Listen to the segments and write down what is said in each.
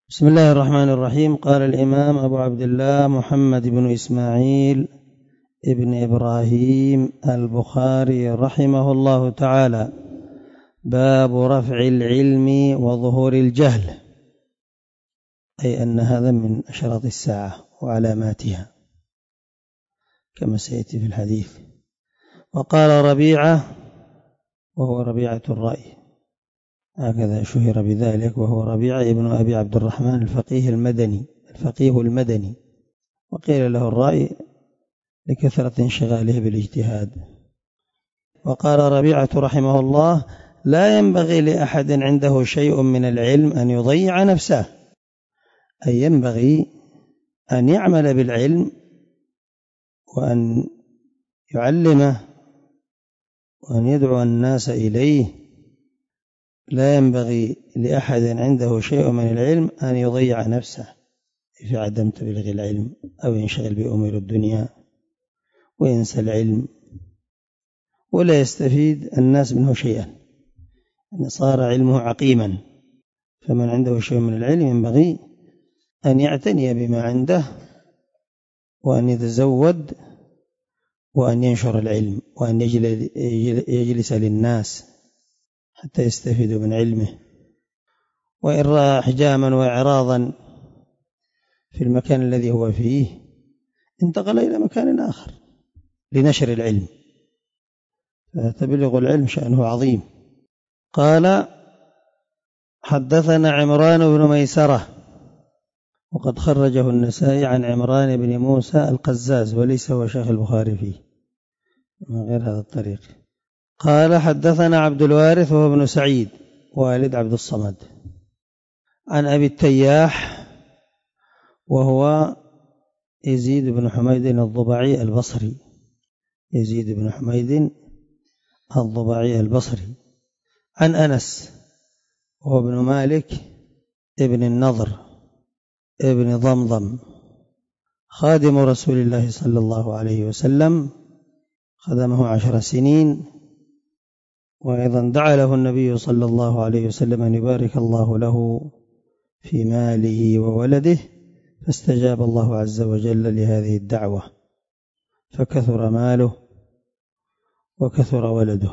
بسم الله الرحمن الرحيم. قال الإمام أبو عبد الله محمد بن إسماعيل ابن إبراهيم البخاري رحمه الله تعالى: باب رفع العلم وظهور الجهل، أي أن هذا من أشراط الساعة وعلاماتها كما سيأتي في الحديث. وقال ربيعة، وهو ربيعة الرأي، هكذا شهر بذلك، وهو ربيعة ابن أبي عبد الرحمن الفقيه المدني، وقيل له الرأي لكثرة انشغاله بالاجتهاد. وقال ربيعة رحمه الله: لا ينبغي لأحد عنده شيء من العلم أن يضيع نفسه، أي ينبغي أن يعمل بالعلم وأن يعلمه وأن يدعو الناس إليه. لا ينبغي لأحد عنده شيء من العلم أن يضيع نفسه في عدم تبليغ العلم أو ينشغل بأمور الدنيا وينسى العلم ولا يستفيد الناس منه شيئا، أن صار علمه عقيما. فمن عنده شيء من العلم ينبغي أن يعتني بما عنده وأن يتزود وأن ينشر العلم وأن يجلس للناس حتى يستفيدوا من علمه. وإن رأى أحجاما وإعراضا في المكان الذي هو فيه انتقل إلى مكان آخر لنشر العلم، فتبلغ العلم شأنه عظيم. قال: حدثنا عمران بن ميسرة، وقد خرجه النسائي عن عمران بن موسى القزاز، وليس هو شيخ البخاري فيه من غير هذا الطريق. قال: حدثنا عبد الوارث وهو ابن سعيد والد عبد الصمد، عن أبي التياح وهو يزيد بن حميد الضبعي البصري، يزيد بن حميد الضبعي البصري، عن أنس وهو ابن مالك ابن النضر ابن ضمضم، خادم رسول الله صلى الله عليه وسلم، خدمه 10 سنين. وأيضا دعا له النبي صلى الله عليه وسلم أن يبارك الله له في ماله وولده، فاستجاب الله عز وجل لهذه الدعوة، فكثر ماله وكثر ولده.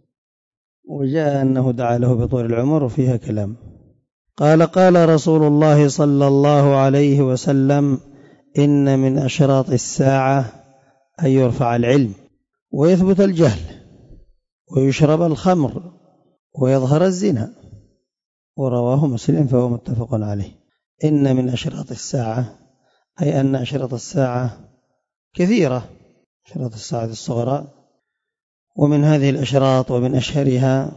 وجاء أنه دعا له بطول العمر وفيها كلام. قال: قال رسول الله صلى الله عليه وسلم: إن من أشراط الساعة أن يرفع العلم ويثبت الجهل ويشرب الخمر ويظهر الزنا. ورواه مسلم فهو متفق عليه. إن من أشراط الساعة، أي أن أشراط الساعة كثيرة، أشراط الساعة الصغرى، ومن هذه الأشراط ومن أشهرها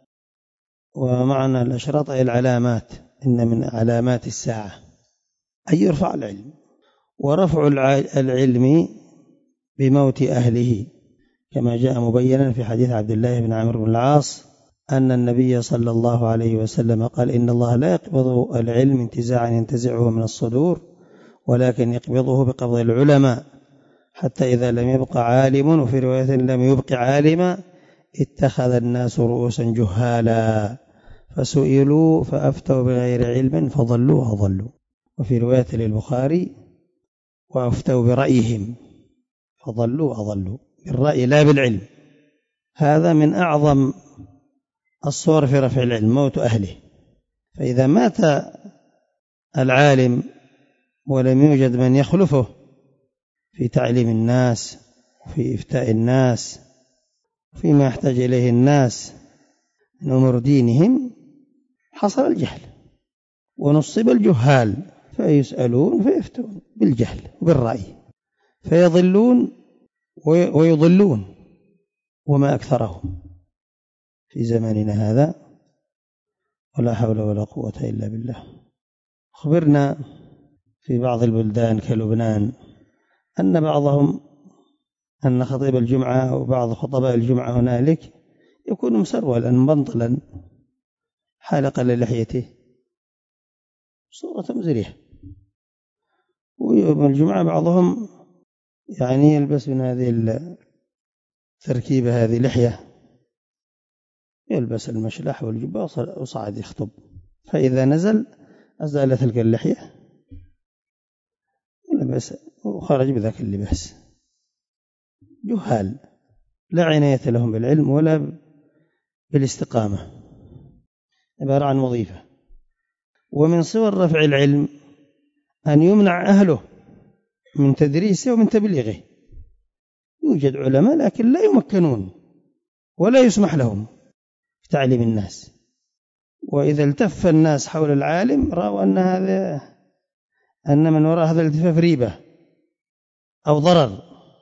ومعنى الأشراط أي العلامات. إن من علامات الساعة أن يرفع العلم، ورفع العلم بموت أهله، كما جاء مبينا في حديث عبد الله بن عمرو بن العاص أن النبي صلى الله عليه وسلم قال: إن الله لا يقبض العلم انتزاعا ينتزعه من الصدور، ولكن يقبضه بقبض العلماء، حتى إذا لم يبق عالم، وفي رواية لم يبق عالما، اتخذ الناس رؤوسا جهالا فسئلوا فأفتوا بغير علم فضلوا وأضلوا. وفي رواية للبخاري: وأفتوا برأيهم فضلوا وأضلوا، بالرأي لا بالعلم. هذا من أعظم الصور في رفع العلم، موت أهله. فإذا مات العالم ولم يوجد من يخلفه في تعليم الناس وفي إفتاء الناس فيما يحتاج إليه الناس من أمور دينهم، حصل الجهل ونصب الجهال، فيسألون فيفتون بالجهل وبالرأي، فيضلون ويضلون، وما أكثرهم في زماننا هذا، ولا حول ولا قوة إلا بالله. خبرنا في بعض البلدان كلبنان أن خطيب الجمعة وبعض خطباء الجمعة هنالك يكون مسرولا مبنطلا حالقا للحيته صورة مزرية، ويوم الجمعة بعضهم يلبس من هذه التركيبة، هذه لحية، يلبس المشلح والجبة وصعد يخطب، فإذا نزل أزال تلك اللحية ولبس وخرج بذاك اللباس. جهال لا عناية لهم بالعلم ولا بالاستقامة، عبارة عن وظيفة. ومن صور رفع العلم أن يمنع أهله من تدريسه ومن تبليغه. يوجد علماء لكن لا يمكنون ولا يسمح لهم في تعليم الناس، وإذا التف الناس حول العالم رأوا أن من وراء هذا الالتفاف ريبة أو ضرر،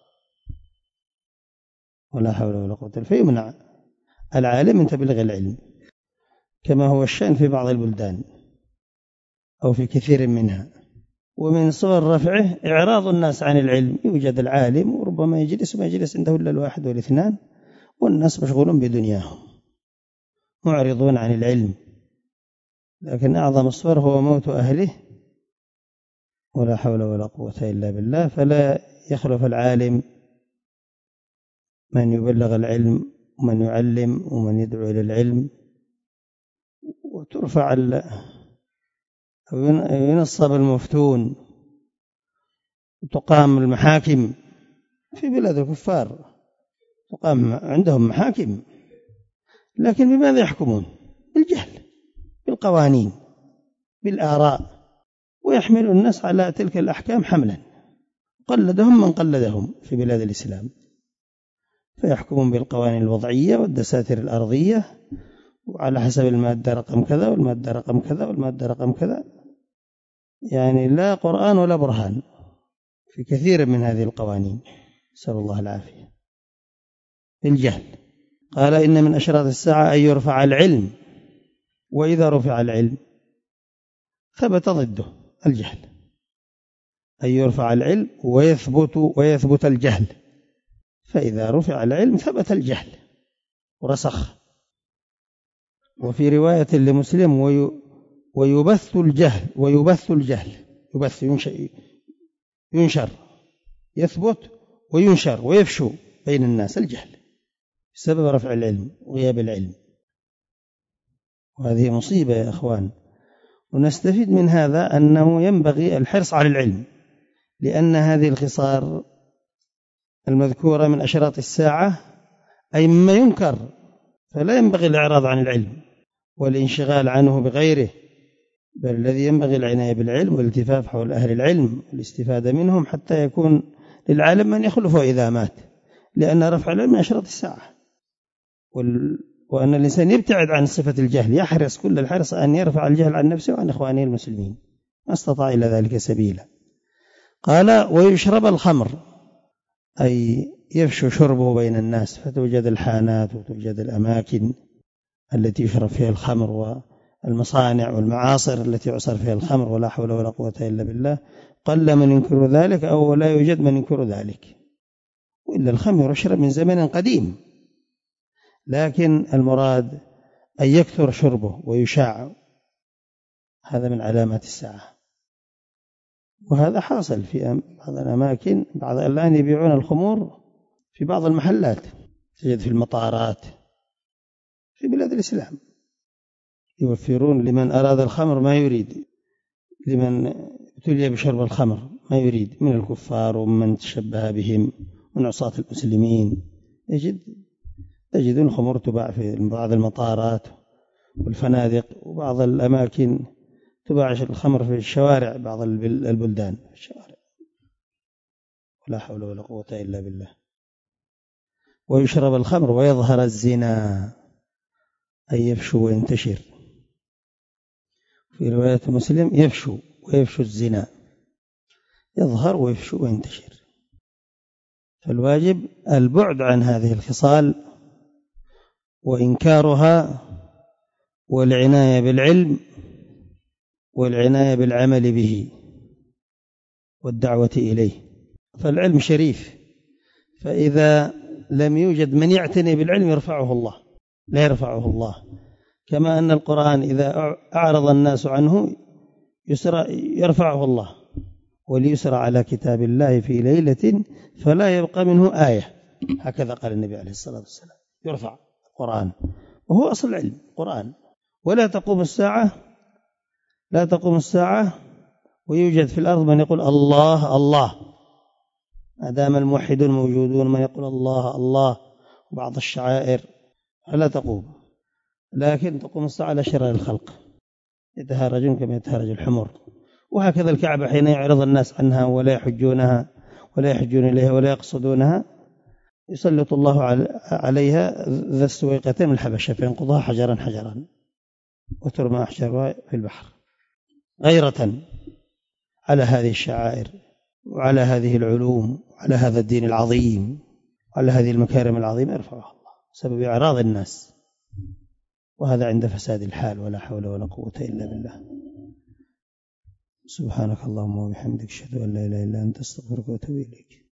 ولا حول ولا قوة. فيمنع العالم من تبليغ العلم كما هو الشأن في بعض البلدان أو في كثير منها. ومن صور رفعه إعراض الناس عن العلم. يوجد العالم وربما يجلس وما يجلس عنده إلا الواحد والاثنان، والناس مشغولون بدنياهم معرضون عن العلم. لكن أعظم الصور هو موت أهله، ولا حول ولا قوة إلا بالله. فلا يخلف العالم من يبلغ العلم ومن يعلم ومن يدعو إلى العلم، وترفع وينصب المفتون وتقام المحاكم. في بلاد الكفار تقام عندهم محاكم، لكن بماذا يحكمون؟ بالجهل، بالقوانين، بالآراء، ويحمل الناس على تلك الأحكام حملا. قلدهم من قلدهم في بلاد الإسلام، فيحكمون بالقوانين الوضعية والدساتير الأرضية، وعلى حسب المادة رقم كذا والمادة رقم كذا والمادة رقم كذا. يعني لا قرآن ولا برهان في كثير من هذه القوانين، نسأل الله العافية. الجهل. قال إن من أشراط الساعة أن يرفع العلم، وإذا رفع العلم ثبت ضده الجهل. أن يرفع العلم ويثبت الجهل، فإذا رفع العلم ثبت الجهل ورسخ. وفي رواية لمسلم ويبث الجهل، يبث ينشر، يثبت وينشر ويفشو بين الناس الجهل بسبب رفع العلم وغياب العلم. وهذه مصيبة يا أخوان. ونستفيد من هذا أنه ينبغي الحرص على العلم، لأن هذه الخصال المذكورة من أشراط الساعة أي مما ينكر، فلا ينبغي الإعراض عن العلم والانشغال عنه بغيره، بل الذي ينبغي العناية بالعلم والالتفاف حول أهل العلم والاستفادة منهم حتى يكون للعالم من يخلفه إذا مات، لأن رفع العلم من أشراط الساعة. وأن الإنسان يبتعد عن صفة الجهل، يحرص كل الحرص أن يرفع الجهل عن نفسه وعن إخوانه المسلمين ما استطاع إلى ذلك سبيلا. قال ويشرب الخمر، أي يفشو شربه بين الناس، فتوجد الحانات وتوجد الأماكن التي يشرب فيها الخمر والمصانع والمعاصر التي يعصر فيها الخمر، ولا حول ولا قوة إلا بالله. قل من ينكر ذلك أو لا يوجد من ينكر ذلك، وإلا الخمر يشرب من زمن قديم، لكن المراد أن يكثر شربه ويشاع. هذا من علامات الساعة، وهذا حاصل في بعض الأماكن. بعض الآن يبيعون الخمور في بعض المحلات، تجد في المطارات في بلاد الإسلام، يوفرون لمن أراد الخمر ما يريد، لمن ابتلي بشرب الخمر ما يريد من الكفار ومن تشبه بهم من عصاة المسلمين. تجدون الخمور تباع في بعض المطارات والفنادق، وبعض الأماكن تباع الخمر في الشوارع، بعض البلدان في الشوارع، ولا حول ولا قوة إلا بالله. ويشرب الخمر ويظهر الزنا، أي يفشو وينتشر. في رواية مسلم يفشو ويفشو الزنا، يظهر ويفشو وينتشر. فالواجب البعد عن هذه الخصال وإنكارها، والعناية بالعلم والعناية بالعمل به والدعوة إليه. فالعلم شريف، فإذا لم يوجد من يعتني بالعلم يرفعه الله، لا يرفعه الله. كما أن القرآن إذا أعرض الناس عنه يرفعه الله. وليسرى على كتاب الله في ليلة فلا يبقى منه آية، هكذا قال النبي عليه الصلاة والسلام. يرفع القرآن وهو أصل العلم القرآن. ولا تقوم الساعة لا تقوم الساعة ويوجد في الأرض من يقول الله الله، ما دام الموحدون موجودون من يقول الله الله، وبعض الشعائر لا تقوم، لكن تقوم الساعة على شرار الخلق يتهارجون كما يتهارج الحمر. وهكذا الكعبة حين يعرض الناس عنها ولا يحجونها ولا يحجون إليها ولا يقصدونها يسلط الله عليها ذا السويقتين من الحبشة فينقضها حجرا حجرا وترمى أحجارها في البحر، غيرة على هذه الشعائر وعلى هذه العلوم وعلى هذا الدين العظيم وعلى هذه المكارم العظيمة يرفعها الله سبب إعراض الناس، وهذا عند فساد الحال، ولا حول ولا قوة إلا بالله. سبحانك اللهم وبحمدك أشهد أن لا إله إلا أنت أستغفرك وأتوب إليك.